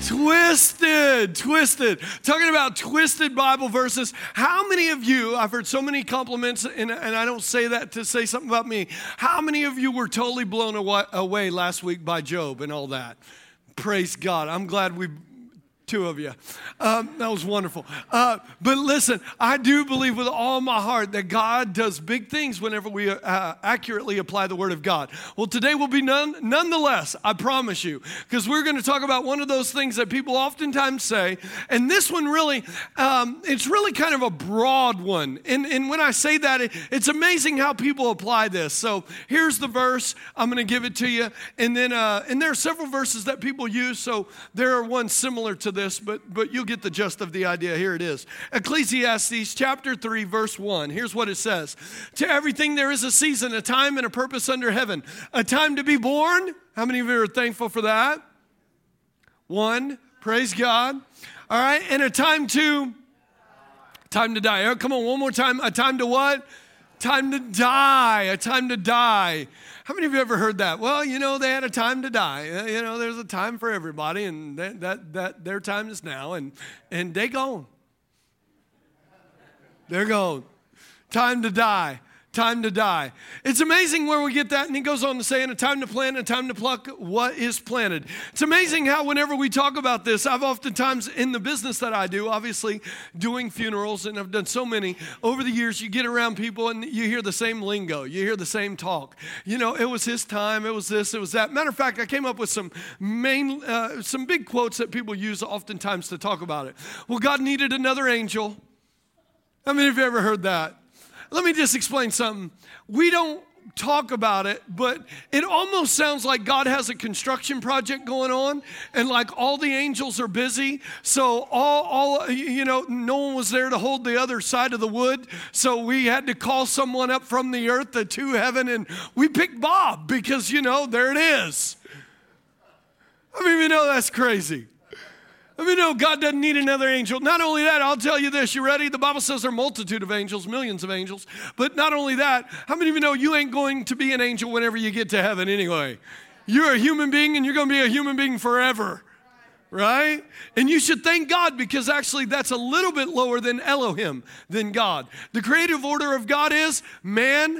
Twisted. Talking about twisted Bible verses. How many of you, I've heard so many compliments, and I don't say that to say something about me. How many of you were totally blown away last week by Job and all that? Praise God. I'm glad two of you. That was wonderful. But listen, I do believe with all my heart that God does big things whenever we accurately apply the Word of God. Well, today will be nonetheless, I promise you, because we're going to talk about one of those things that people oftentimes say, and this one really, it's really kind of a broad one. And when I say that, it's amazing how people apply this. So here's the verse. I'm going to give it to you. And then, and there are several verses that people use, so there are ones similar to this, but you'll get the gist of the idea. Here it is. Ecclesiastes chapter 3, verse 1. Here's what it says. To everything there is a season, a time, and a purpose under heaven. A time to be born. How many of you are thankful for that? One. Praise God. All right. And a time to die. Oh, come on, one more time. A time to what? Time to die. A time to die. How many of you ever heard that? Well, you know, they had a time to die. You know, there's a time for everybody, and that their time is now, and they gone. They're gone. Time to die. Time to die. It's amazing where we get that, and he goes on to say, in a time to plant, a time to pluck what is planted. It's amazing how whenever we talk about this, I've oftentimes, in the business that I do, obviously doing funerals, and I've done so many, over the years, you get around people and you hear the same lingo, you hear the same talk. You know, it was his time, it was this, it was that. Matter of fact, I came up with some big quotes that people use oftentimes to talk about it. Well, God needed another angel. How many of you ever heard that? Let me just explain something. We don't talk about it, but it almost sounds like God has a construction project going on, and like all the angels are busy. So all you know, no one was there to hold the other side of the wood. So we had to call someone up from the earth to heaven, and we picked Bob because, you know, there it is. I mean, you know, that's crazy. I mean, no, God doesn't need another angel. Not only that, I'll tell you this. You ready? The Bible says there are a multitude of angels, millions of angels. But not only that, how many of you know you ain't going to be an angel whenever you get to heaven anyway? You're a human being, and you're going to be a human being forever, right? And you should thank God, because actually that's a little bit lower than Elohim, than God. The creative order of God is man,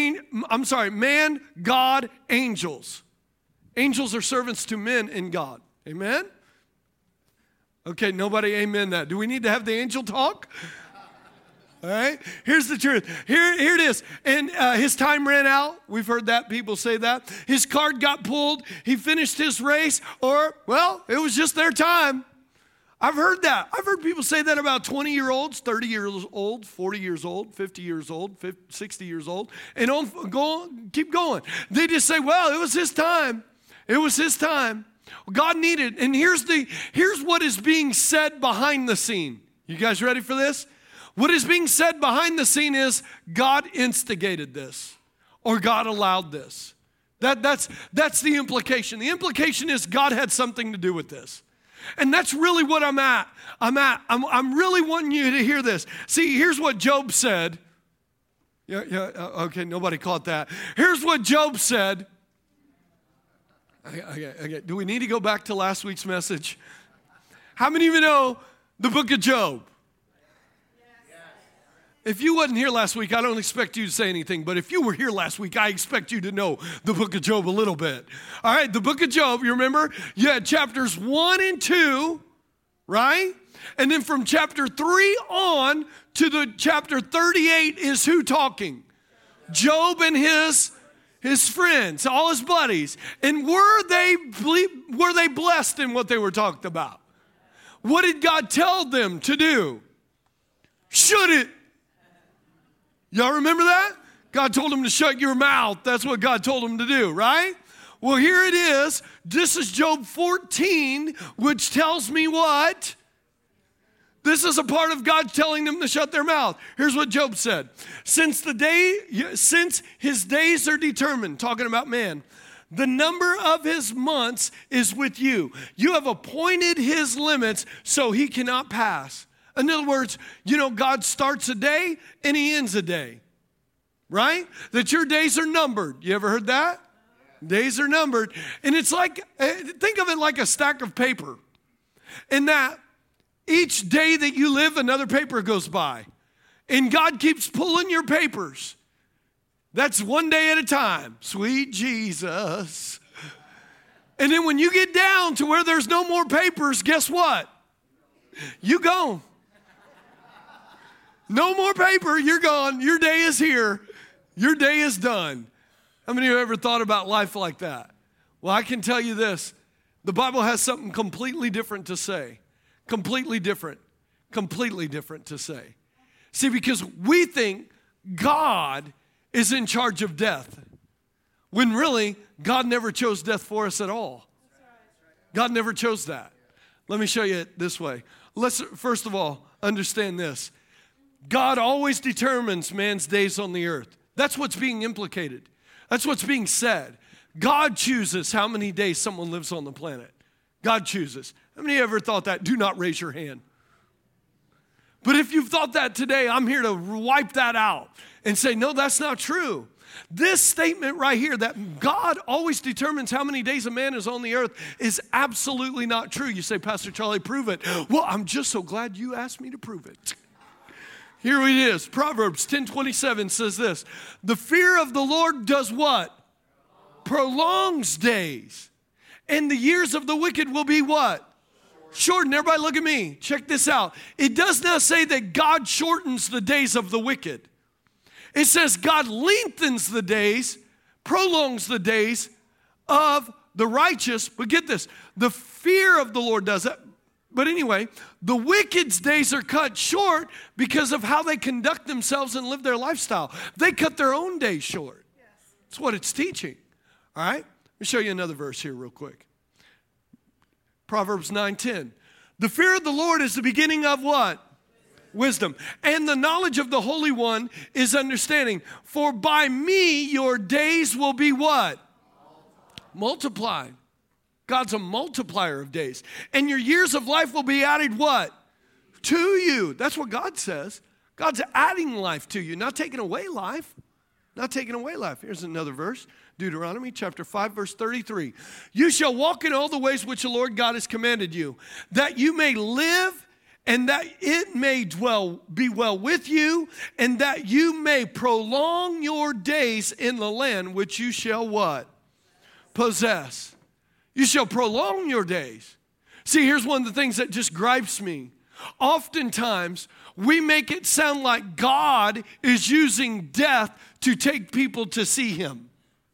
God, angels. Angels are servants to men in God. Amen? Okay, nobody amen that. Do we need to have the angel talk? All right, here's the truth. Here it is. And his time ran out. We've heard that. People say that. His card got pulled. He finished his race. Or, well, it was just their time. I've heard that. I've heard people say that about 20-year-olds, 30 years old, 40 years old, 50 years old, 60 years old. And keep going. They just say, well, it was his time. It was his time. God needed, and here's what is being said behind the scene. You guys ready for this? What is being said behind the scene is God instigated this, or God allowed this. That's the implication. The implication is God had something to do with this. And that's really what I'm at. I'm really wanting you to hear this. See, here's what Job said. Okay, nobody caught that. Here's what Job said. Okay. Do we need to go back to last week's message? How many of you know the book of Job? Yes. If you wasn't here last week, I don't expect you to say anything. But if you were here last week, I expect you to know the book of Job a little bit. All right, the book of Job, you remember? You had chapters 1 and 2, right? And then from chapter 3 on to the chapter 38 is who talking? Job and his friends, all his buddies. And were they blessed in what they were talked about? What did God tell them to do? Shut it. Y'all remember that? God told them to shut your mouth. That's what God told them to do, right? Well, here it is. This is Job 14, which tells me what? This is a part of God telling them to shut their mouth. Here's what Job said. Since his days are determined, talking about man, the number of his months is with you. You have appointed his limits so he cannot pass. In other words, you know, God starts a day and he ends a day, right? That your days are numbered. You ever heard that? Days are numbered. And it's like, think of it like a stack of paper. in that each day that you live, another paper goes by. And God keeps pulling your papers. That's one day at a time. Sweet Jesus. And then when you get down to where there's no more papers, guess what? You gone. No more paper, you're gone. Your day is here. Your day is done. How many of you ever thought about life like that? Well, I can tell you this. The Bible has something completely different to say. Completely different to say. See, because we think God is in charge of death, when really, God never chose death for us at all. God never chose that. Let me show you it this way. Let's, first of all, understand this. God always determines man's days on the earth. That's what's being implicated. That's what's being said. God chooses how many days someone lives on the planet. God chooses. How many of you ever thought that? Do not raise your hand. But if you've thought that today, I'm here to wipe that out and say, no, that's not true. This statement right here, that God always determines how many days a man is on the earth, is absolutely not true. You say, Pastor Charlie, prove it. Well, I'm just so glad you asked me to prove it. Here it is. Proverbs 10:27 says this. The fear of the Lord does what? Prolongs days. And the years of the wicked will be what? Shortened. Everybody look at me. Check this out. It does not say that God shortens the days of the wicked. It says God lengthens the days, prolongs the days of the righteous. But get this, the fear of the Lord does that. But anyway, the wicked's days are cut short because of how they conduct themselves and live their lifestyle. They cut their own days short. That's what it's teaching. All right? Let me show you another verse here real quick. Proverbs 9:10. The fear of the Lord is the beginning of what? Wisdom. And the knowledge of the Holy One is understanding. For by me your days will be what? Multiplied. God's a multiplier of days. And your years of life will be added what? To you. That's what God says. God's adding life to you, not taking away life. Not taking away life. Here's another verse. Deuteronomy chapter 5, verse 33. You shall walk in all the ways which the Lord God has commanded you, that you may live and that it may be well with you, and that you may prolong your days in the land which you shall what? Possess. You shall prolong your days. See, here's one of the things that just gripes me. Oftentimes, we make it sound like God is using death to take people to see him.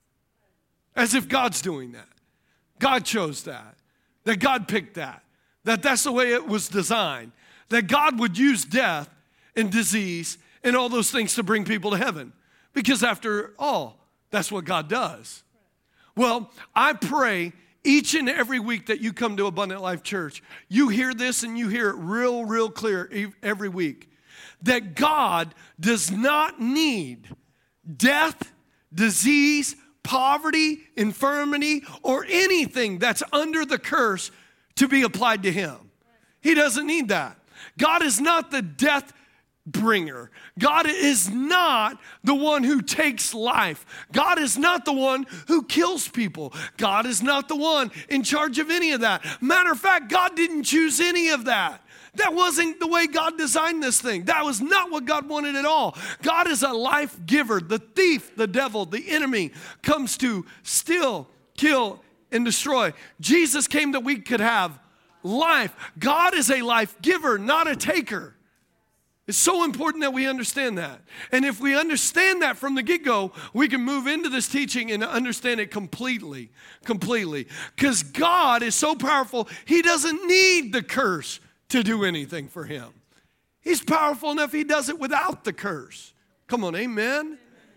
As if God's doing that. God chose that. That God picked that. That that's the way it was designed. That God would use death and disease and all those things to bring people to heaven. Because after all, that's what God does. Well, I pray each and every week that you come to Abundant Life Church, you hear this and you hear it real clear every week. That God does not need death, disease, poverty, infirmity, or anything that's under the curse to be applied to him. He doesn't need that. God is not the death bringer. God is not the one who takes life. God is not the one who kills people. God is not the one in charge of any of that. Matter of fact, God didn't choose any of that. That wasn't the way God designed this thing. That was not what God wanted at all. God is a life giver. The thief, the devil, the enemy comes to steal, kill, and destroy. Jesus came that we could have life. God is a life giver, not a taker. It's so important that we understand that. And if we understand that from the get-go, we can move into this teaching and understand it completely. Because God is so powerful, he doesn't need the curse to do anything for him. He's powerful enough, he does it without the curse. Come on, amen?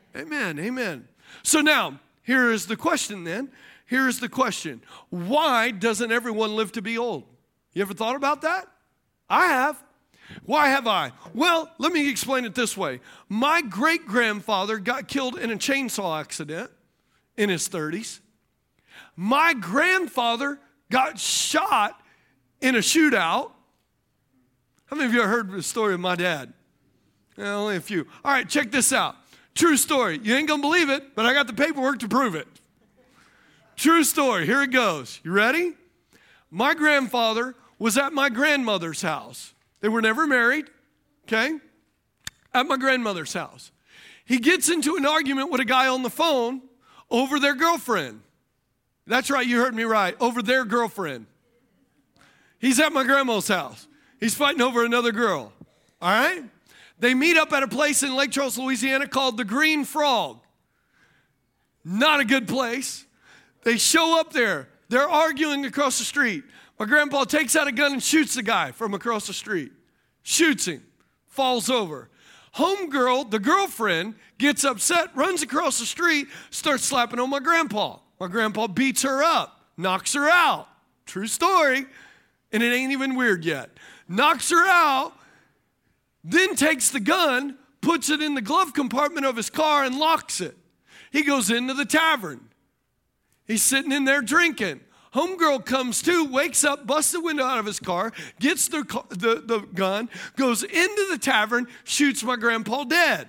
Amen. So now, here is the question then. Here is the question. Why doesn't everyone live to be old? You ever thought about that? I have. Why have I? Well, let me explain it this way. My great-grandfather got killed in a chainsaw accident in his 30s. My grandfather got shot in a shootout. How many of you have heard the story of my dad? Only a few. All right, check this out. True story. You ain't going to believe it, but I got the paperwork to prove it. True story. Here it goes. You ready? My grandfather was at my grandmother's house. They were never married, okay? At my grandmother's house. He gets into an argument with a guy on the phone over their girlfriend. That's right, you heard me right, over their girlfriend. He's at my grandma's house. He's fighting over another girl, all right? They meet up at a place in Lake Charles, Louisiana called the Green Frog. Not a good place. They show up there. They're arguing across the street. My grandpa takes out a gun and shoots the guy from across the street. Shoots him. Falls over. Homegirl, the girlfriend, gets upset, runs across the street, starts slapping on my grandpa. My grandpa beats her up, knocks her out. True story. And it ain't even weird yet. Knocks her out, then takes the gun, puts it in the glove compartment of his car and locks it. He goes into the tavern. He's sitting in there drinking. Homegirl comes to, wakes up, busts the window out of his car, gets the gun, goes into the tavern, shoots my grandpa dead.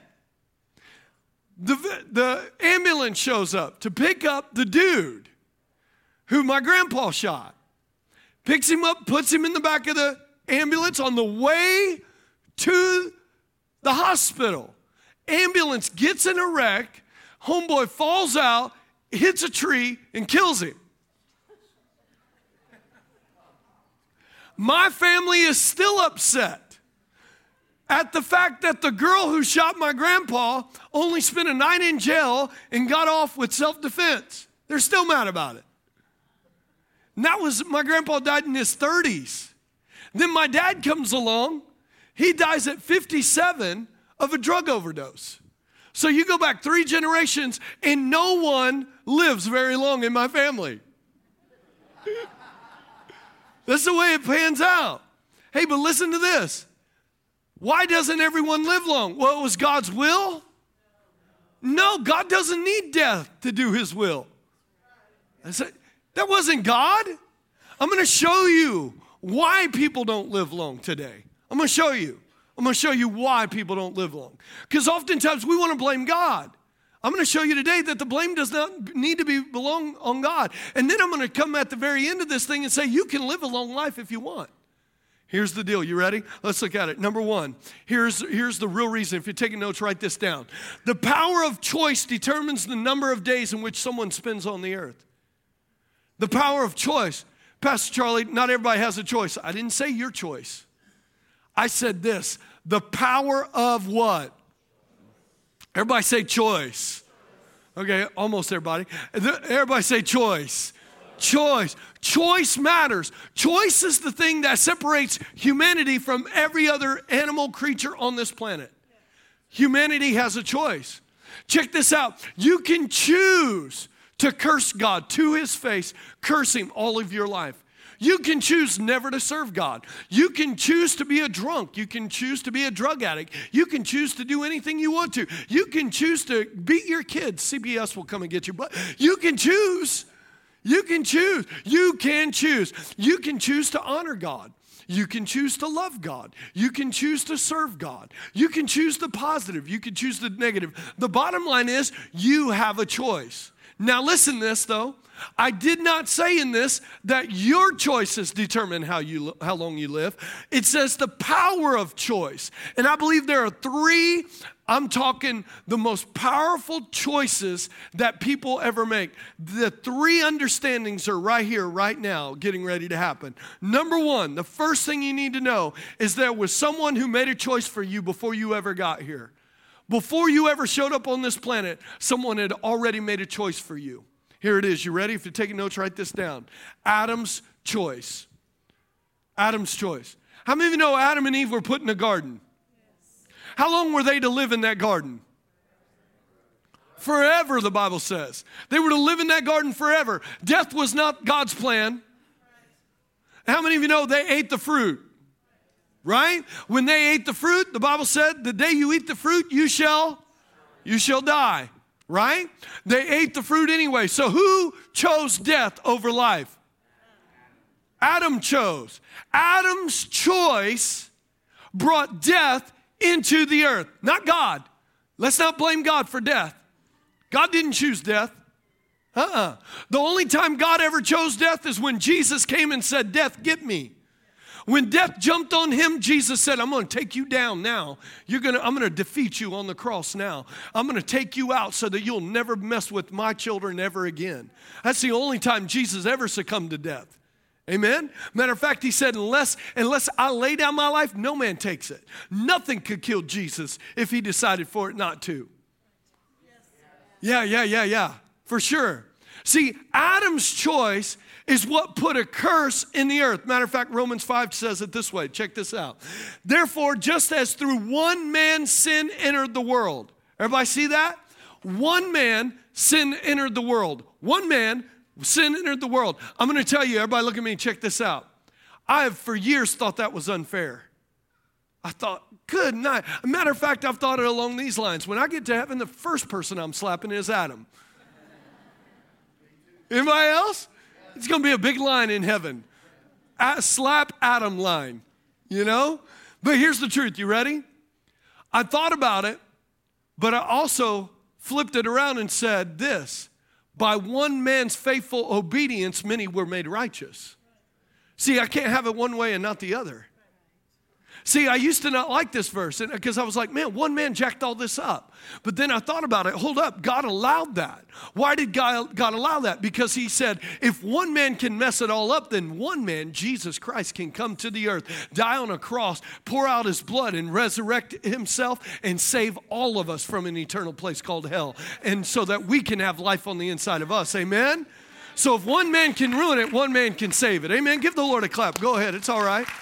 The ambulance shows up to pick up the dude who my grandpa shot. Picks him up, puts him in the back of the ambulance on the way to the hospital. Ambulance gets in a wreck. Homeboy falls out, hits a tree, and kills him. My family is still upset at the fact that the girl who shot my grandpa only spent a night in jail and got off with self-defense. They're still mad about it. And that was, my grandpa died in his 30s. Then my dad comes along. He dies at 57 of a drug overdose. So you go back 3 generations and no one lives very long in my family. That's the way it pans out. Hey, but listen to this. Why doesn't everyone live long? Well, it was God's will. No, God doesn't need death to do his will. I said, that wasn't God. I'm going to show you why people don't live long today. I'm going to show you. I'm going to show you why people don't live long. Because oftentimes we want to blame God. I'm going to show you today that the blame does not need to belong on God. And then I'm going to come at the very end of this thing and say, you can live a long life if you want. Here's the deal. You ready? Let's look at it. Number one, here's the real reason. If you're taking notes, write this down. The power of choice determines the number of days in which someone spends on the earth. The power of choice. Pastor Charlie, not everybody has a choice. I didn't say your choice. I said this. The power of what? Everybody say choice. Okay, almost everybody. Everybody say choice. Choice. Choice matters. Choice is the thing that separates humanity from every other animal creature on this planet. Humanity has a choice. Check this out. You can choose to curse God to his face, curse him all of your life. You can choose never to serve God. You can choose to be a drunk. You can choose to be a drug addict. You can choose to do anything you want to. You can choose to beat your kids. CPS will come and get you. But you can choose. You can choose. You can choose. You can choose to honor God. You can choose to love God. You can choose to serve God. You can choose the positive. You can choose the negative. The bottom line is you have a choice. Now listen to this though. I did not say in this that your choices determine how long you live. It says the power of choice. And I believe there are 3, I'm talking the most powerful choices that people ever make. The 3 understandings are right here, right now, getting ready to happen. Number 1, the first thing you need to know is there was someone who made a choice for you before you ever got here. Before you ever showed up on this planet, someone had already made a choice for you. Here it is. You ready? If you're taking notes, write this down. Adam's choice. Adam's choice. How many of you know Adam and Eve were put in a garden? Yes. How long were they to live in that garden? Forever, the Bible says. They were to live in that garden forever. Death was not God's plan. How many of you know they ate the fruit? Right? When they ate the fruit, the Bible said, the day you eat the fruit, you shall die. Right? They ate the fruit anyway. So who chose death over life? Adam chose. Adam's choice brought death into the earth, not God. Let's not blame God for death. God didn't choose death. The only time God ever chose death is when Jesus came and said, death, get me. When death jumped on him, Jesus said, I'm going to take you down now. I'm going to defeat you on the cross now. I'm going to take you out so that you'll never mess with my children ever again. That's the only time Jesus ever succumbed to death. Amen? Matter of fact, he said, unless I lay down my life, no man takes it. Nothing could kill Jesus if he decided for it not to. Yeah. For sure. See, Adam's choice is what put a curse in the earth. Matter of fact, Romans 5 says it this way. Check this out. Therefore, just as through one man sin entered the world. Everybody see that? One man sin entered the world. One man sin entered the world. I'm going to tell you, everybody look at me and check this out. I have for years thought that was unfair. I thought, good night. Matter of fact, I've thought it along these lines. When I get to heaven, the first person I'm slapping is Adam. Anybody else? It's going to be a big line in heaven. Slap Adam line, you know? But here's the truth. You ready? I thought about it, but I also flipped it around and said this. By one man's faithful obedience, many were made righteous. See, I can't have it one way and not the other. See, I used to not like this verse because I was like, man, one man jacked all this up. But then I thought about it. Hold up, God allowed that. Why did God allow that? Because he said, if one man can mess it all up, then one man, Jesus Christ, can come to the earth, die on a cross, pour out his blood, and resurrect himself and save all of us from an eternal place called hell. And so that we can have life on the inside of us. Amen? So if one man can ruin it, one man can save it. Amen? Give the Lord a clap. Go ahead. It's all right.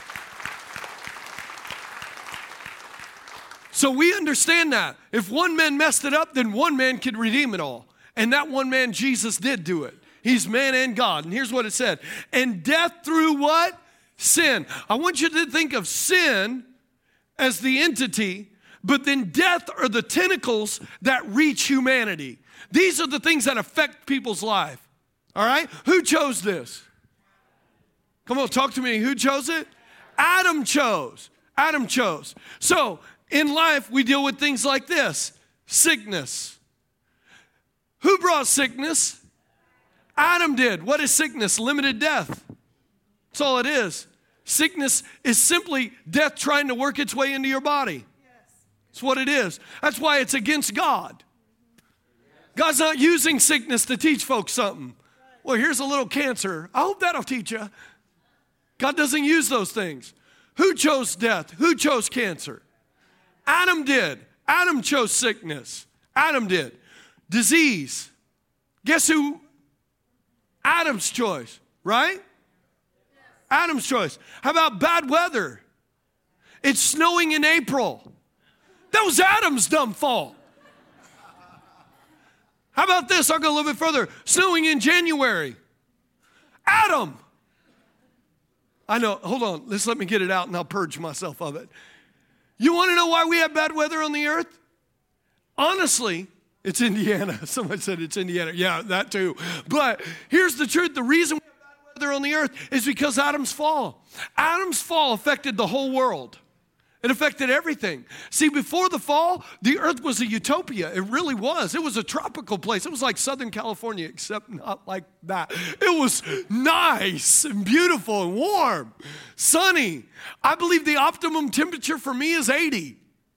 So we understand that. If one man messed it up, then one man could redeem it all. And that one man, Jesus, did do it. He's man and God. And here's what it said. And death through what? Sin. I want you to think of sin as the entity, but then death are the tentacles that reach humanity. These are the things that affect people's life. All right? Who chose this? Come on, talk to me. Who chose it? Adam chose. Adam chose. So, in life, we deal with things like this. Sickness. Who brought sickness? Adam did. What is sickness? Limited death. That's all it is. Sickness is simply death trying to work its way into your body. That's what it is. That's why it's against God. God's not using sickness to teach folks something. Well, here's a little cancer. I hope that'll teach you. God doesn't use those things. Who chose death? Who chose cancer? Adam did. Adam chose sickness. Adam did. Disease. Guess who? Adam's choice, right? Adam's choice. How about bad weather? It's snowing in April. That was Adam's dumb fault. How about this? I'll go a little bit further. Snowing in January. Adam. I know. Hold on. Let me get it out and I'll purge myself of it. You want to know why we have bad weather on the earth? Honestly, it's Indiana. Somebody said it's Indiana. Yeah, that too. But here's the truth. The reason we have bad weather on the earth is because Adam's fall. Adam's fall affected the whole world. It affected everything. See, before the fall, the earth was a utopia. It really was. It was a tropical place. It was like Southern California, except not like that. It was nice and beautiful and warm, sunny. I believe the optimum temperature for me is 80.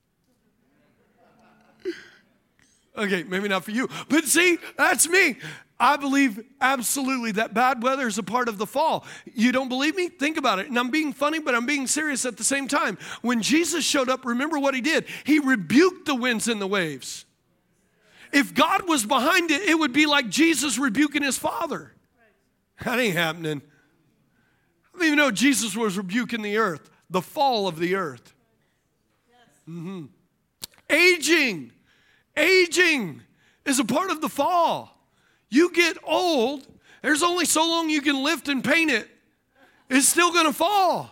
Okay, maybe not for you. But see, that's me. I believe absolutely that bad weather is a part of the fall. You don't believe me? Think about it. And I'm being funny, but I'm being serious at the same time. When Jesus showed up, remember what he did? He rebuked the winds and the waves. If God was behind it, it would be like Jesus rebuking his Father. That ain't happening. I don't even know Jesus was rebuking the earth, the fall of the earth. Mm-hmm. Aging is a part of the fall. You get old, there's only so long you can lift and paint it. It's still going to fall.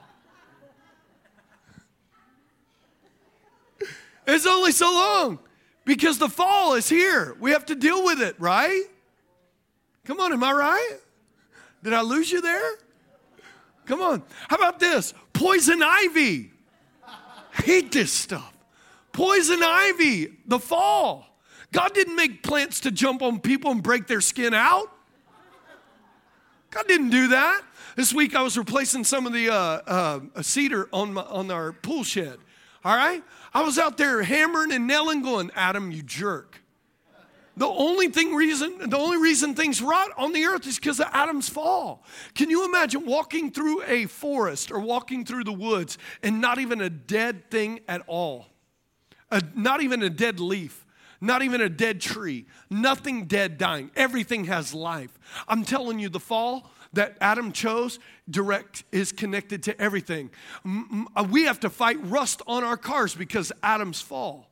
It's only so long because the fall is here. We have to deal with it, right? Come on, am I right? Did I lose you there? Come on. How about this? Poison ivy. I hate this stuff. Poison ivy, the fall. God didn't make plants to jump on people and break their skin out. God didn't do that. This week I was replacing some of the cedar on our pool shed. All right? I was out there hammering and nailing going, Adam, you jerk. The only reason things rot on the earth is because of Adam's fall. Can you imagine walking through a forest or walking through the woods and not even a dead thing at all? Not even a dead leaf. Not even a dead tree. Nothing dead dying. Everything has life. I'm telling you, the fall that Adam chose is connected to everything. We have to fight rust on our cars because Adam's fall.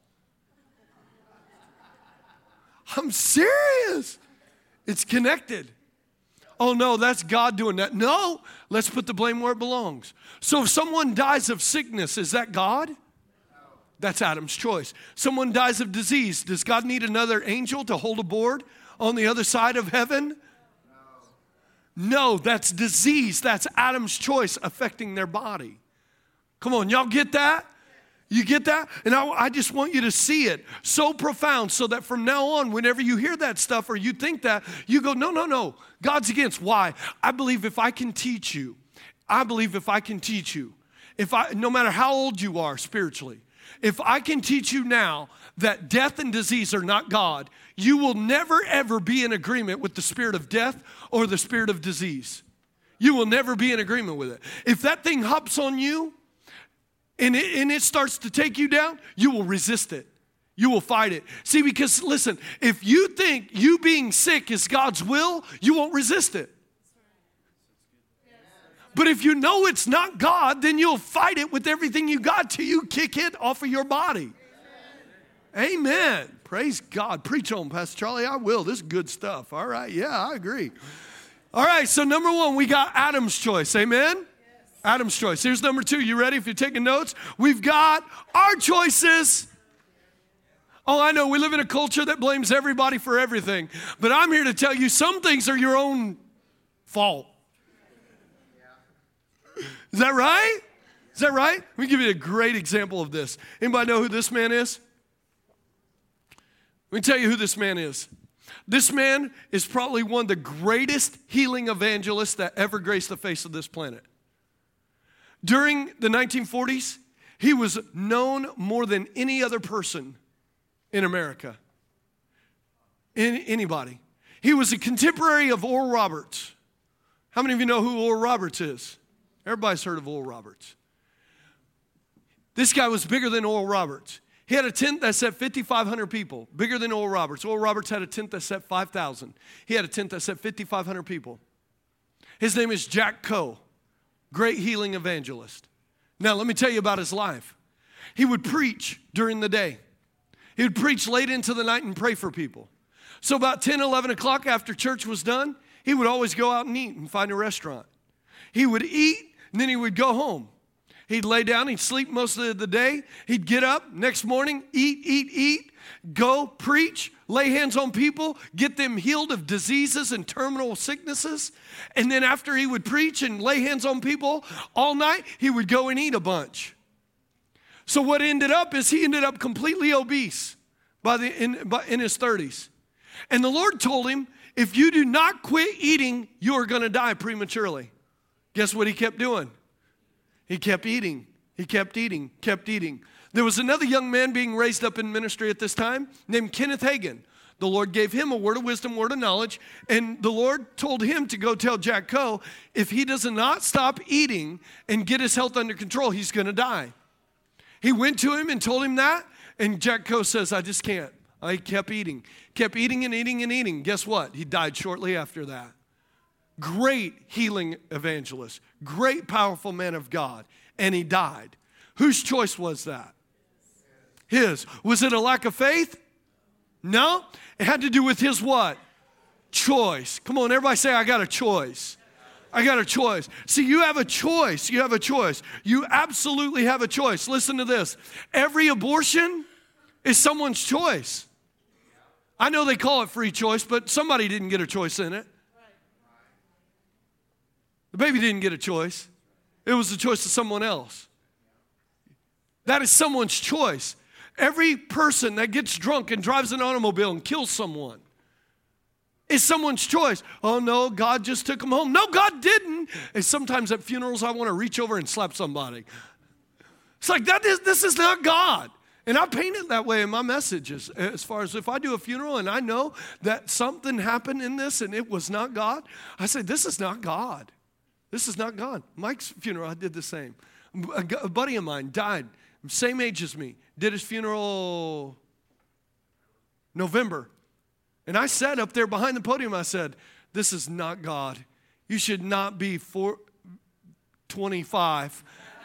I'm serious. It's connected. Oh no, that's God doing that. No, let's put the blame where it belongs. So if someone dies of sickness, is that God? That's Adam's choice. Someone dies of disease. Does God need another angel to hold a board on the other side of heaven? No, that's disease. That's Adam's choice affecting their body. Come on, y'all get that? You get that? And I just want you to see it so profound so that from now on, whenever you hear that stuff or you think that, you go, no, God's against. Why? I believe if I can teach you, no matter how old you are spiritually, if I can teach you now that death and disease are not God, you will never, ever be in agreement with the spirit of death or the spirit of disease. You will never be in agreement with it. If that thing hops on you and it starts to take you down, you will resist it. You will fight it. See, because listen, if you think you being sick is God's will, you won't resist it. But if you know it's not God, then you'll fight it with everything you got till you kick it off of your body. Amen. Praise God. Preach on, Pastor Charlie. I will. This is good stuff. All right. Yeah, I agree. All right. So number one, we got Adam's choice. Amen. Yes. Adam's choice. Here's number two. You ready? If you're taking notes, we've got our choices. Oh, I know. We live in a culture that blames everybody for everything. But I'm here to tell you some things are your own fault. Is that right? Is that right? Let me give you a great example of this. Anybody know who this man is? Let me tell you who this man is. This man is probably one of the greatest healing evangelists that ever graced the face of this planet. During the 1940s, he was known more than any other person in America. Anybody. He was a contemporary of Oral Roberts. How many of you know who Oral Roberts is? Everybody's heard of Oral Roberts. This guy was bigger than Oral Roberts. He had a tent that set 5,500 people, bigger than Oral Roberts. Oral Roberts had a tent that set 5,000. He had a tent that set 5,500 people. His name is Jack Coe, great healing evangelist. Now, let me tell you about his life. He would preach during the day. He would preach late into the night and pray for people. So about 10, 11 o'clock after church was done, he would always go out and eat and find a restaurant. He would eat, and then he would go home. He'd lay down, he'd sleep most of the day. He'd get up next morning, eat, go preach, lay hands on people, get them healed of diseases and terminal sicknesses. And then after he would preach and lay hands on people all night, he would go and eat a bunch. So what ended up is he ended up completely obese in his 30s. And the Lord told him, if you do not quit eating, you are going to die prematurely. Guess what he kept doing? He kept eating. He kept eating, kept eating. There was another young man being raised up in ministry at this time named Kenneth Hagin. The Lord gave him a word of wisdom, word of knowledge, and the Lord told him to go tell Jack Coe, if he does not stop eating and get his health under control, he's going to die. He went to him and told him that, and Jack Coe says, I just can't. I kept eating and eating and eating. Guess what? He died shortly after that. Great healing evangelist, great powerful man of God, and he died. Whose choice was that? His. Was it a lack of faith? No. It had to do with his what? Choice. Come on, everybody say, I got a choice. I got a choice. See, you have a choice. You have a choice. You absolutely have a choice. Listen to this. Every abortion is someone's choice. I know they call it free choice, but somebody didn't get a choice in it. The baby didn't get a choice. It was the choice of someone else. That is someone's choice. Every person that gets drunk and drives an automobile and kills someone is someone's choice. Oh, no, God just took them home. No, God didn't. And sometimes at funerals, I want to reach over and slap somebody. It's like, this is not God. And I paint it that way in my messages, as far as if I do a funeral and I know that something happened in this and it was not God, I say, this is not God. This is not God. Mike's funeral, I did the same. A buddy of mine died, same age as me, did his funeral November. And I sat up there behind the podium, I said, this is not God. You should not be 25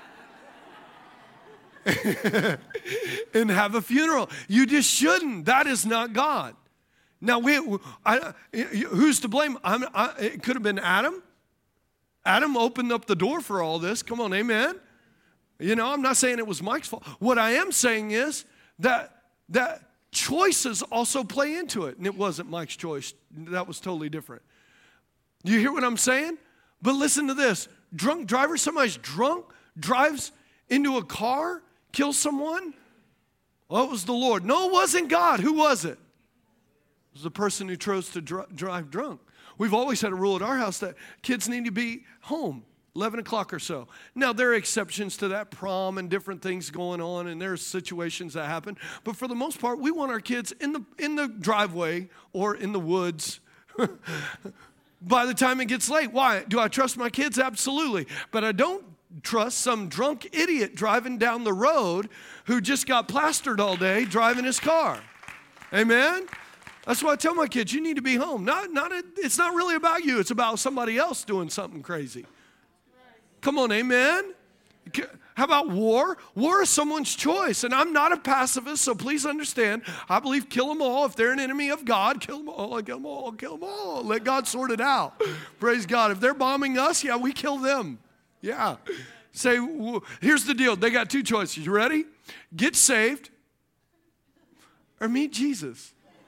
and have a funeral. You just shouldn't. That is not God. Now, who's to blame? It could have been Adam. Adam opened up the door for all this. Come on, amen? You know, I'm not saying it was Mike's fault. What I am saying is that choices also play into it. And it wasn't Mike's choice. That was totally different. You hear what I'm saying? But listen to this. Drunk driver, somebody's drunk, drives into a car, kills someone. Well, it was the Lord. No, it wasn't God. Who was it? It was the person who chose to drive drunk. We've always had a rule at our house that kids need to be home 11 o'clock or so. Now, there are exceptions to that, prom and different things going on, and there's situations that happen. But for the most part, we want our kids in the driveway or in the woods by the time it gets late. Why? Do I trust my kids? Absolutely. But I don't trust some drunk idiot driving down the road who just got plastered all day driving his car. Amen? That's why I tell my kids, you need to be home. It's not really about you. It's about somebody else doing something crazy. Come on, amen? How about war? War is someone's choice. And I'm not a pacifist, so please understand. I believe kill them all. If they're an enemy of God, kill them all, kill them all, kill them all. Let God sort it out. Praise God. If they're bombing us, yeah, we kill them. Yeah. Say, here's the deal. They got two choices. You ready? Get saved or meet Jesus.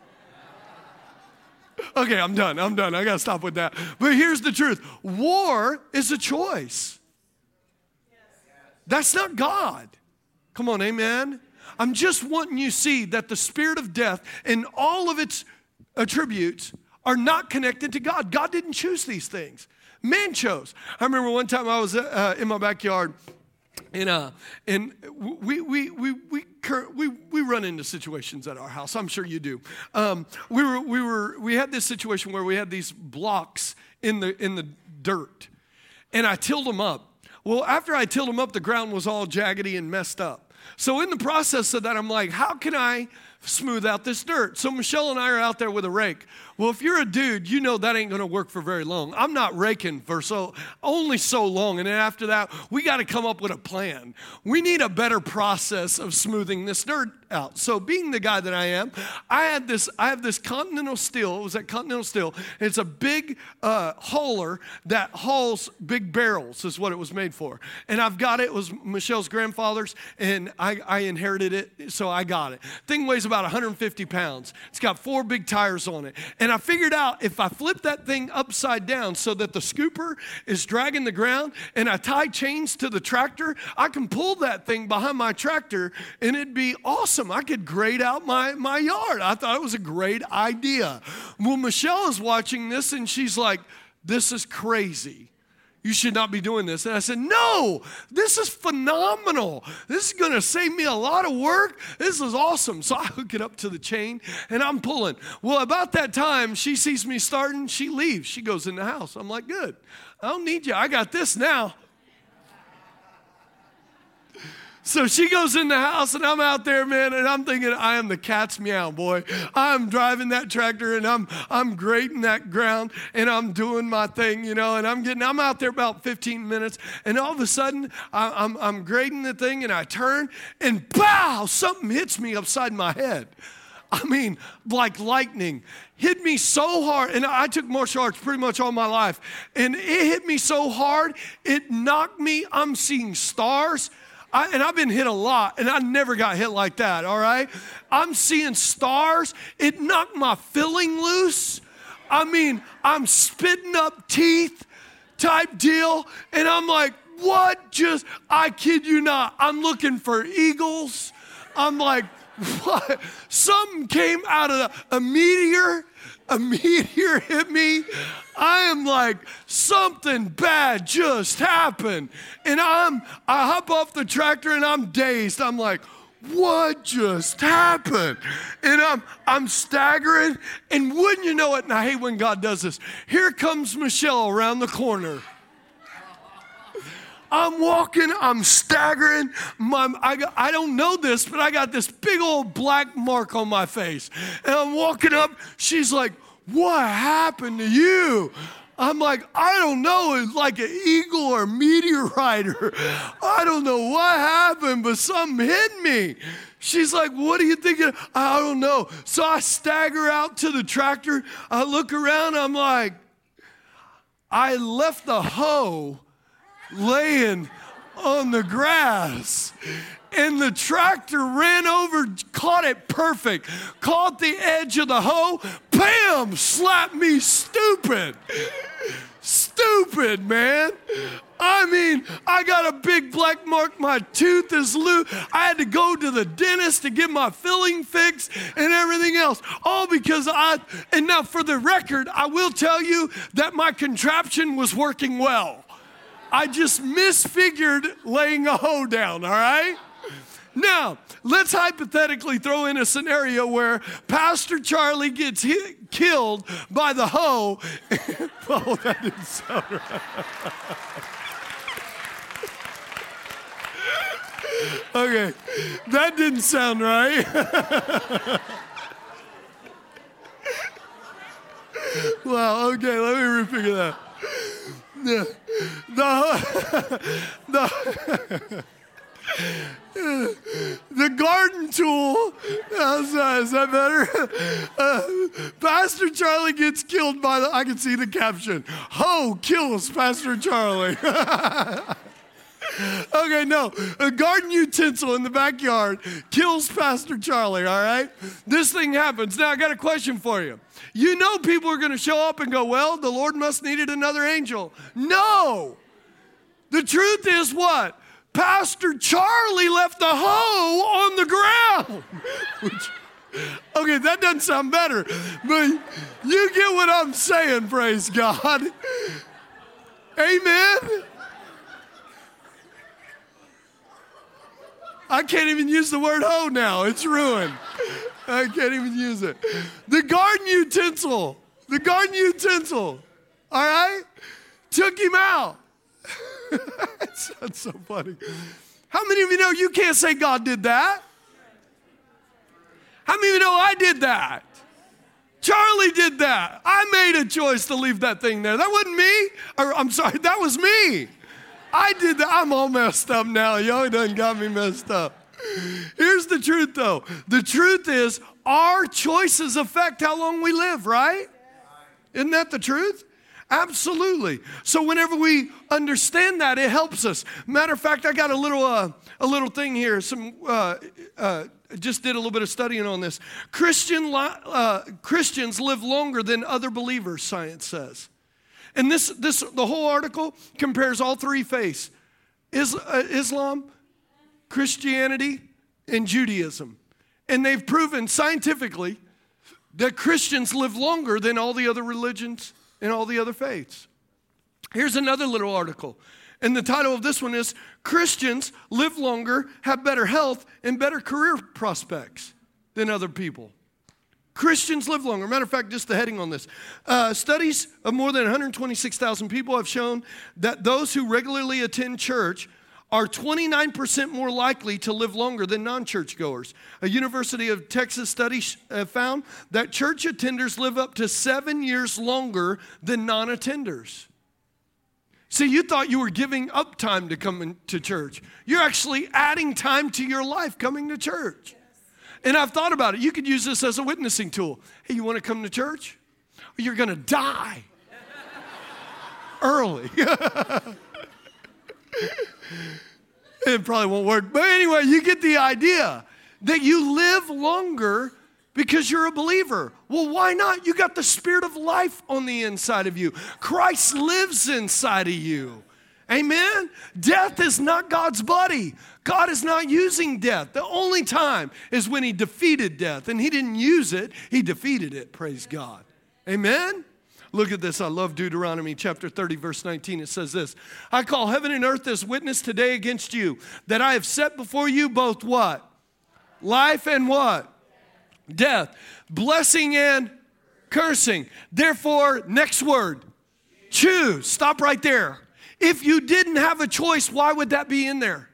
Okay, I'm done. I got to stop with that. But here's the truth. War is a choice. That's not God. Come on, amen? I'm just wanting you to see that the spirit of death and all of its attributes are not connected to God. God didn't choose these things. Man chose. I remember one time I was in my backyard, and we run into situations at our house. I'm sure you do. We had this situation where we had these blocks in the dirt, and I tilled them up. Well, after I tilled them up, the ground was all jaggedy and messed up. So in the process of that, I'm like, how can I smooth out this dirt? So Michelle and I are out there with a rake. Well, if you're a dude, you know that ain't going to work for very long. I'm not raking for only so long. And then after that, we got to come up with a plan. We need a better process of smoothing this dirt out. So being the guy that I am, I have this Continental Steel. It was at Continental Steel. It's a big hauler that hauls big barrels is what it was made for. And I've got it. It was Michelle's grandfather's, and I inherited it, so I got it. Thing weighs about 150 pounds. It's got 4 big tires on it. And I figured out if I flip that thing upside down so that the scooper is dragging the ground and I tie chains to the tractor, I can pull that thing behind my tractor and it'd be awesome. I could grade out my yard. I thought it was a great idea. Well, Michelle is watching this and she's like, this is crazy. You should not be doing this. And I said, no, this is phenomenal. This is going to save me a lot of work. This is awesome. So I hook it up to the chain and I'm pulling. Well, about that time, she sees me starting. She leaves. She goes in the house. I'm like, good. I don't need you. I got this now. So she goes in the house and I'm out there, man, and I'm thinking I am the cat's meow, boy. I'm driving that tractor and I'm grading that ground and I'm doing my thing, you know, and I'm out there about 15 minutes and all of a sudden I'm grading the thing and I turn and pow, something hits me upside my head. I mean, like lightning. Hit me so hard, and I took martial arts pretty much all my life, and it hit me so hard, it knocked me, I'm seeing stars. And I've been hit a lot, and I never got hit like that, all right? I'm seeing stars. It knocked my filling loose. I mean, I'm spitting up teeth type deal, and I'm like, what I kid you not, I'm looking for eagles. I'm like, what? Something came out of a meteor a meteor hit me. I am like, something bad just happened. And I hop off the tractor and I'm dazed. I'm like, what just happened? And I'm staggering. And wouldn't you know it, and I hate when God does this, here comes Michelle around the corner. I'm walking, I'm staggering. I don't know this, but I got this big old black mark on my face. And I'm walking up. She's like, what happened to you? I'm like, I don't know. It's like an eagle or meteorite. Or, I don't know what happened, but something hit me. She's like, what are you thinking? I don't know. So I stagger out to the tractor. I look around. I'm like, I left the hoe laying on the grass, and the tractor ran over, caught it perfect, caught the edge of the hoe, bam, slapped me stupid. Stupid, man. I mean, I got a big black mark. My tooth is loose. I had to go to the dentist to get my filling fixed and everything else. All because and now for the record, I will tell you that my contraption was working well. I just misfigured laying a hoe down, all right? Now, let's hypothetically throw in a scenario where Pastor Charlie gets killed by the hoe. Oh, that didn't sound right. Okay, that didn't sound right. Wow, okay, let me refigure that. The garden tool, is that better? Pastor Charlie gets killed by I can see the caption, hoe kills Pastor Charlie. Okay, no, a garden utensil in the backyard kills Pastor Charlie, all right? This thing happens. Now, I got a question for you. You know people are going to show up and go, well, the Lord must needed another angel. No. The truth is what? Pastor Charlie left the hoe on the ground. Okay, that doesn't sound better, but you get what I'm saying, praise God. Amen. I can't even use the word hoe now. It's ruined. I can't even use it. The garden utensil, all right, took him out. That's so funny. How many of you know you can't say God did that? How many of you know I did that? Charlie did that. I made a choice to leave that thing there. That wasn't me. Or, I'm sorry, that was me. I did that. I'm all messed up now. Y'all done got me messed up. Here's the truth, though. The truth is our choices affect how long we live, right? Isn't that the truth? Absolutely. So whenever we understand that, it helps us. Matter of fact, I got a little thing here. Just did a little bit of studying on this. Christians live longer than other believers, science says. And the whole article compares all three faiths: Islam, Christianity, and Judaism. And they've proven scientifically that Christians live longer than all the other religions and all the other faiths. Here's another little article. And the title of this one is, Christians live longer, have better health, and better career prospects than other people. Christians live longer. Matter of fact, just the heading on this. Studies of more than 126,000 people have shown that those who regularly attend church are 29% more likely to live longer than non-churchgoers. A University of Texas study found that church attenders live up to 7 years longer than non-attenders. See, you thought you were giving up time to come to church. You're actually adding time to your life coming to church. And I've thought about it. You could use this as a witnessing tool. Hey, you want to come to church? You're going to die early. It probably won't work. But anyway, you get the idea that you live longer because you're a believer. Well, why not? You got the Spirit of life on the inside of you. Christ lives inside of you. Amen? Death is not God's buddy. God is not using death. The only time is when he defeated death. And he didn't use it, he defeated it. Praise God. Amen? Look at this. I love Deuteronomy chapter 30, verse 19. It says this. I call heaven and earth as witness today against you, that I have set before you both what? Life and what? Death. Blessing and cursing. Therefore, next word. Choose. Stop right there. If you didn't have a choice, why would that be in there?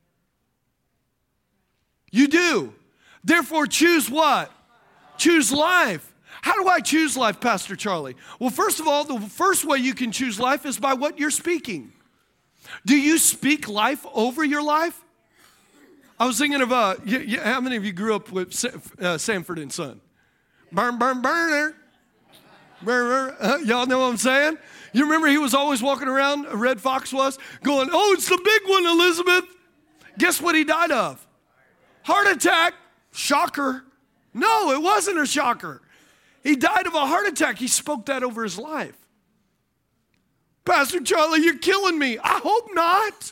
You do. Therefore, choose what? Choose life. How do I choose life, Pastor Charlie? Well, first of all, the first way you can choose life is by what you're speaking. Do you speak life over your life? I was thinking of, how many of you grew up with Sanford and Son? Burn, burn, burner. Burn, burn. Y'all know what I'm saying? You remember he was always walking around, Red Fox was, going, oh, it's the big one, Elizabeth. Guess what he died of? Heart attack. Shocker. No, it wasn't a shocker. He died of a heart attack. He spoke that over his life. Pastor Charlie, you're killing me. I hope not.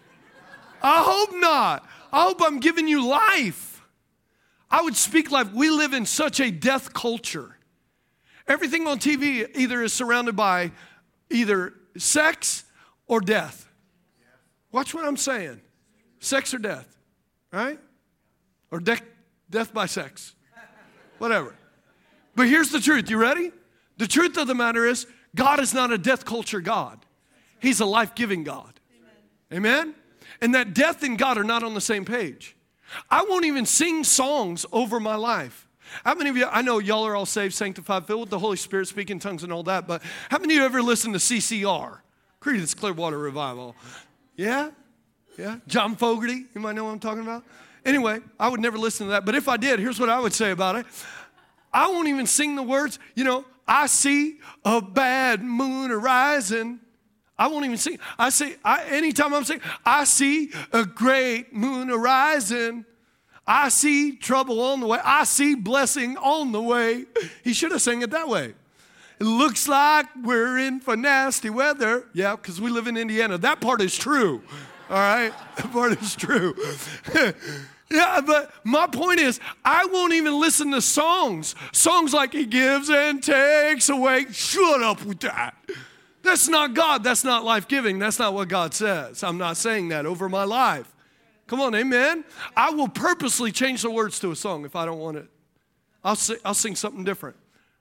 I hope not. I hope I'm giving you life. I would speak life. We live in such a death culture. Everything on TV either is surrounded by either sex or death. Watch what I'm saying. Sex or death, right? Or death by sex. Whatever. But here's the truth. You ready? The truth of the matter is, God is not a death culture God. He's a life-giving God. Amen? And that death and God are not on the same page. I won't even sing songs over my life. How many of you, I know y'all are all saved, sanctified, filled with the Holy Spirit, speaking tongues and all that, but how many of you ever listened to CCR? Creedence Clearwater Revival. Yeah? Yeah? John Fogerty, you might know what I'm talking about. Anyway, I would never listen to that, but if I did, here's what I would say about it. I won't even sing the words, I see a bad moon arising. I won't even sing. Anytime I'm singing, I see a great moon arising. I see trouble on the way. I see blessing on the way. He should have sang it that way. It looks like we're in for nasty weather. Yeah, because we live in Indiana. That part is true. All right? That part is true. Yeah, but my point is, I won't even listen to songs. Songs like He gives and takes away. Shut up with that. That's not God. That's not life-giving. That's not what God says. I'm not saying that over my life. Come on, amen? I will purposely change the words to a song if I don't want it. I'll sing something different.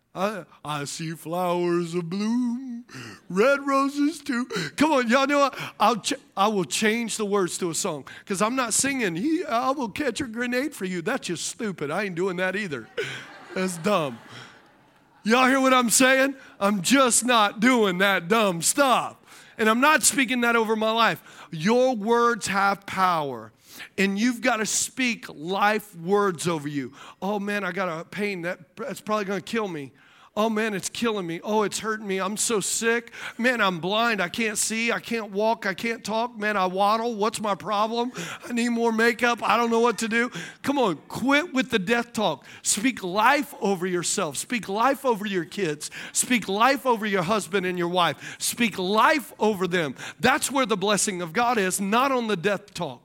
I see flowers of bloom, red roses too. Come on, y'all know what? I will change the words to a song because I'm not singing, I will catch a grenade for you. That's just stupid. I ain't doing that either. That's dumb. Y'all hear what I'm saying? I'm just not doing that dumb stuff. And I'm not speaking that over my life. Your words have power. And you've got to speak life words over you. Oh, man, I got a pain. That's probably going to kill me. Oh, man, it's killing me. Oh, it's hurting me. I'm so sick. Man, I'm blind. I can't see. I can't walk. I can't talk. Man, I waddle. What's my problem? I need more makeup. I don't know what to do. Come on, quit with the death talk. Speak life over yourself. Speak life over your kids. Speak life over your husband and your wife. Speak life over them. That's where the blessing of God is, not on the death talk.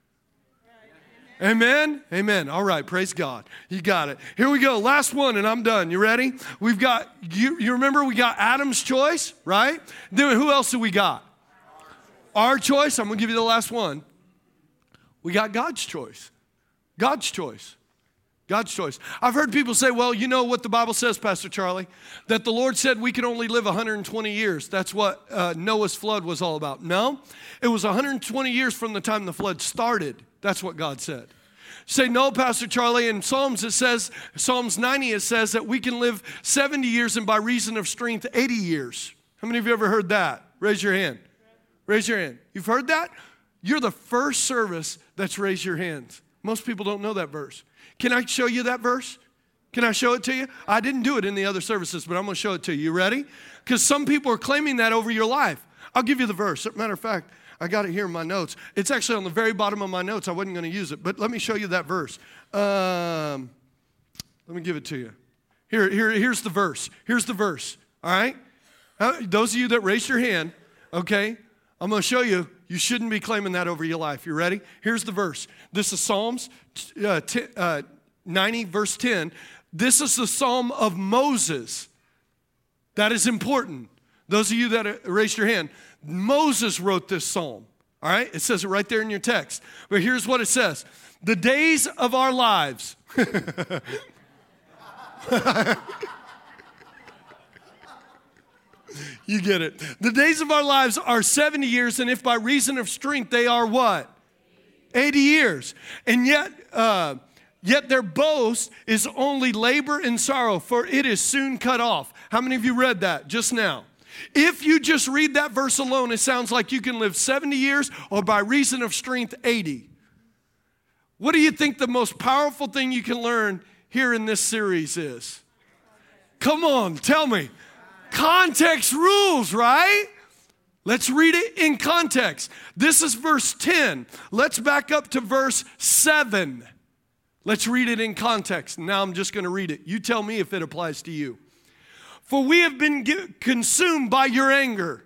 Amen? Amen. All right, praise God. You got it. Here we go. Last one, and I'm done. You ready? We've got, you remember we got Adam's choice, right? Then who else do we got? Our choice. I'm going to give you the last one. We got God's choice. God's choice. God's choice. I've heard people say, well, you know what the Bible says, Pastor Charlie? That the Lord said we can only live 120 years. That's what Noah's flood was all about. No, it was 120 years from the time the flood started. That's what God said. Say, no, Pastor Charlie, in Psalms it says, Psalms 90, it says that we can live 70 years and by reason of strength, 80 years. How many of you ever heard that? Raise your hand. Raise your hand. You've heard that? You're the first service that's raised your hands. Most people don't know that verse. Can I show you that verse? Can I show it to you? I didn't do it in the other services, but I'm going to show it to you. You ready? Because some people are claiming that over your life. I'll give you the verse. As a matter of fact, I got it here in my notes. It's actually on the very bottom of my notes. I wasn't going to use it, but let me show you that verse. Let me give it to you. Here's the verse. Here's the verse. All right? Those of you that raised your hand, okay, I'm going to show you. You shouldn't be claiming that over your life. You ready? Here's the verse. This is Psalms 90, verse 10. This is the Psalm of Moses. That is important. Those of you that raised your hand, Moses wrote this psalm. All right? It says it right there in your text. But here's what it says. The days of our lives. You get it. The days of our lives are 70 years, and if by reason of strength they are what? 80 years. And yet their boast is only labor and sorrow, for it is soon cut off. How many of you read that just now? If you just read that verse alone, it sounds like you can live 70 years or by reason of strength 80. What do you think the most powerful thing you can learn here in this series is? Come on, tell me. Context rules, right? Let's read it in context. This is verse 10. Let's back up to verse 7. Let's read it in context. Now I'm just going to read it. You tell me if it applies to you. For we have been consumed by your anger,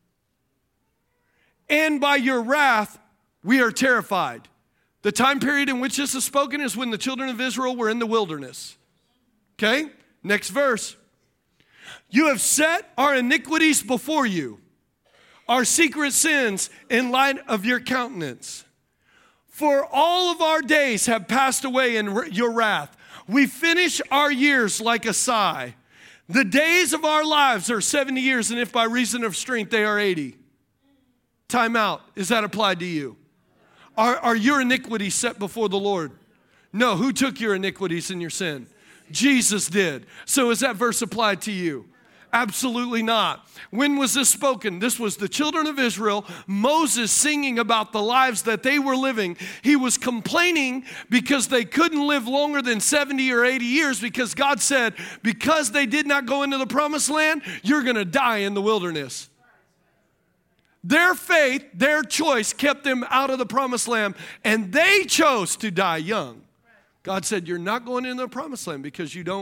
and by your wrath we are terrified. The time period in which this is spoken is when the children of Israel were in the wilderness. Okay? Next verse. You have set our iniquities before you, our secret sins in light of your countenance. For all of our days have passed away in your wrath. We finish our years like a sigh. The days of our lives are 70 years, and if by reason of strength they are 80. Time out. Is that applied to you? Are your iniquities set before the Lord? No. Who took your iniquities and your sin? Jesus did. So is that verse applied to you? Absolutely not. When was this spoken? This was the children of Israel, Moses singing about the lives that they were living. He was complaining because they couldn't live longer than 70 or 80 years because God said, because they did not go into the promised land, you're going to die in the wilderness. Their faith, their choice kept them out of the promised land, and they chose to die young. God said, you're not going into the promised land because you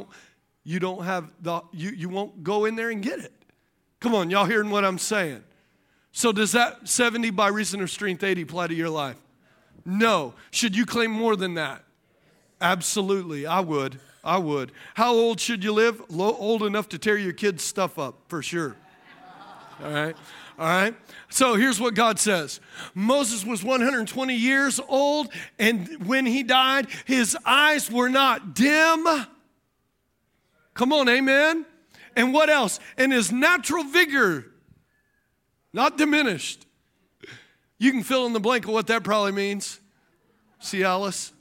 won't go in there and get it. Come on, y'all hearing what I'm saying? So does that 70 by reason of strength 80 apply to your life? No. Should you claim more than that? Absolutely, I would. How old should you live? Old enough to tear your kids' stuff up, for sure. All right. So here's what God says. Moses was 120 years old, and when he died, his eyes were not dim. Come on, amen? And what else? And his natural vigor, not diminished. You can fill in the blank of what that probably means. See, Alice?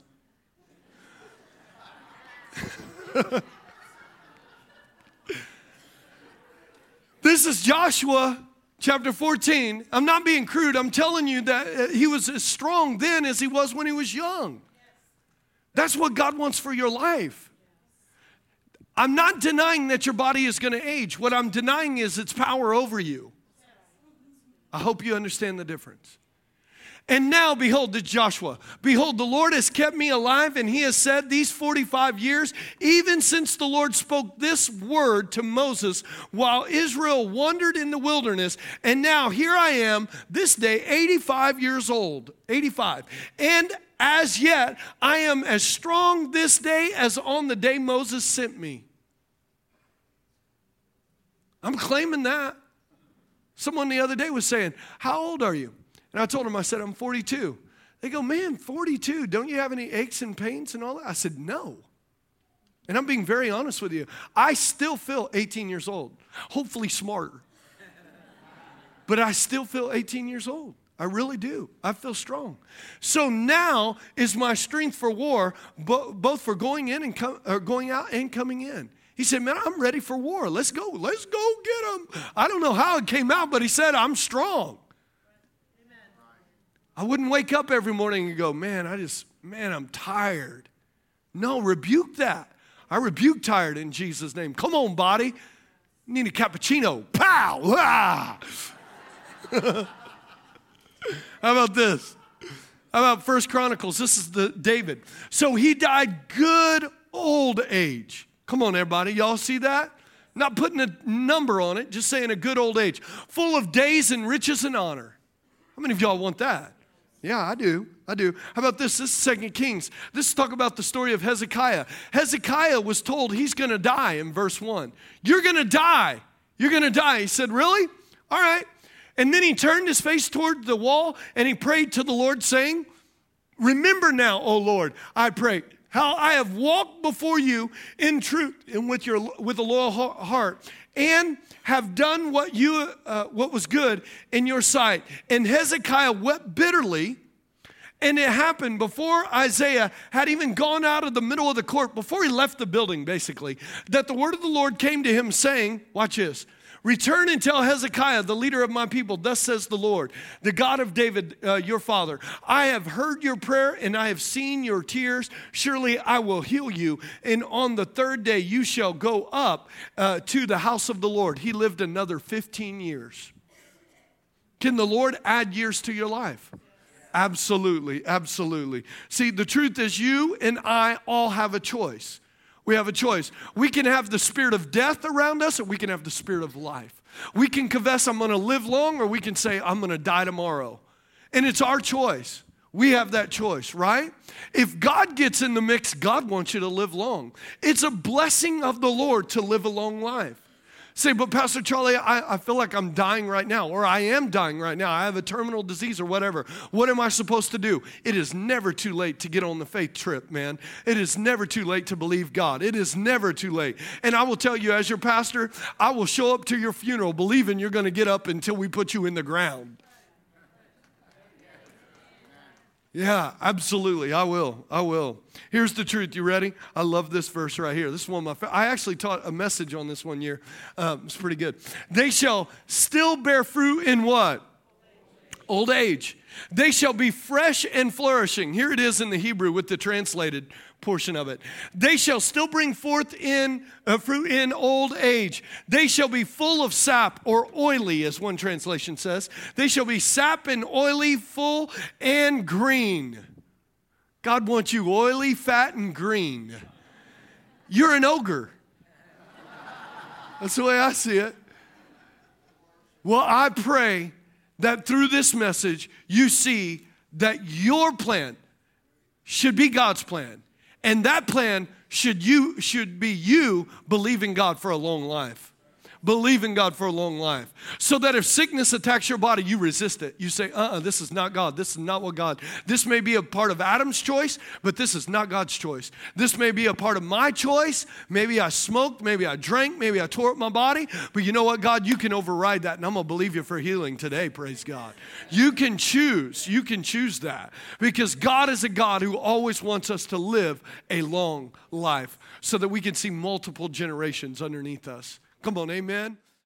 This is Joshua chapter 14. I'm not being crude. I'm telling you that he was as strong then as he was when he was young. That's what God wants for your life. I'm not denying that your body is going to age. What I'm denying is its power over you. I hope you understand the difference. And now, behold, to Joshua, behold, the Lord has kept me alive, and he has said these 45 years, even since the Lord spoke this word to Moses while Israel wandered in the wilderness. And now here I am this day, 85 years old, 85. And as yet, I am as strong this day as on the day Moses sent me. I'm claiming that. Someone the other day was saying, how old are you? And I told them, I said, I'm 42. They go, man, 42, don't you have any aches and pains and all that? I said, no. And I'm being very honest with you. I still feel 18 years old, hopefully smarter. But I still feel 18 years old. I really do. I feel strong. So now is my strength for war, both for going in and going out and coming in. He said, man, I'm ready for war. Let's go. Let's go get them. I don't know how it came out, but he said, I'm strong. I wouldn't wake up every morning and go, man, I'm tired. No, rebuke that. I rebuke tired in Jesus' name. Come on, body. You need a cappuccino. Pow! Ah! How about this? How about 1 Chronicles? This is David. So he died good old age. Come on, everybody. Y'all see that? Not putting a number on it, just saying a good old age. Full of days and riches and honor. How many of y'all want that? Yeah, I do. How about this? This is 2 Kings. This is talk about the story of Hezekiah. Hezekiah was told he's going to die in verse 1. You're going to die. You're going to die. He said, really? All right. And then he turned his face toward the wall and he prayed to the Lord saying, remember now, O Lord, I pray, how I have walked before you in truth and with a loyal heart, and have done what was good in your sight. And Hezekiah wept bitterly, and it happened before Isaiah had even gone out of the middle of the court, before he left the building, basically, that the word of the Lord came to him saying, watch this, return and tell Hezekiah, the leader of my people, thus says the Lord, the God of David, your father, I have heard your prayer and I have seen your tears. Surely I will heal you. And on the third day you shall go up to the house of the Lord. He lived another 15 years. Can the Lord add years to your life? Absolutely, absolutely. See, the truth is you and I all have a choice. We have a choice. We can have the spirit of death around us, or we can have the spirit of life. We can confess, I'm going to live long, or we can say, I'm going to die tomorrow. And it's our choice. We have that choice, right? If God gets in the mix, God wants you to live long. It's a blessing of the Lord to live a long life. Say, but Pastor Charlie, I feel like I'm dying right now, or I am dying right now. I have a terminal disease or whatever. What am I supposed to do? It is never too late to get on the faith trip, man. It is never too late to believe God. It is never too late. And I will tell you, as your pastor, I will show up to your funeral believing you're going to get up until we put you in the ground. Yeah, absolutely. I will. Here's the truth. You ready? I love this verse right here. This is one of my favorites. I actually taught a message on this one year. It's pretty good. They shall still bear fruit in what? Old age. They shall be fresh and flourishing. Here it is in the Hebrew with the translated portion of it. They shall still bring forth fruit in old age. They shall be full of sap, or oily, as one translation says. They shall be sap and oily, full and green. God wants you oily, fat, and green. You're an ogre. That's the way I see it. Well, I pray that through this message, you see that your plan should be God's plan. And that plan should be you believing God for a long life. Believing God for a long life. So that if sickness attacks your body, you resist it. You say, this is not God. This is not what God. This may be a part of Adam's choice, but this is not God's choice. This may be a part of my choice. Maybe I smoked, maybe I drank, maybe I tore up my body. But you know what, God? You can override that, and I'm going to believe you for healing today, praise God. You can choose that. Because God is a God who always wants us to live a long life so that we can see multiple generations underneath us. Come on, amen.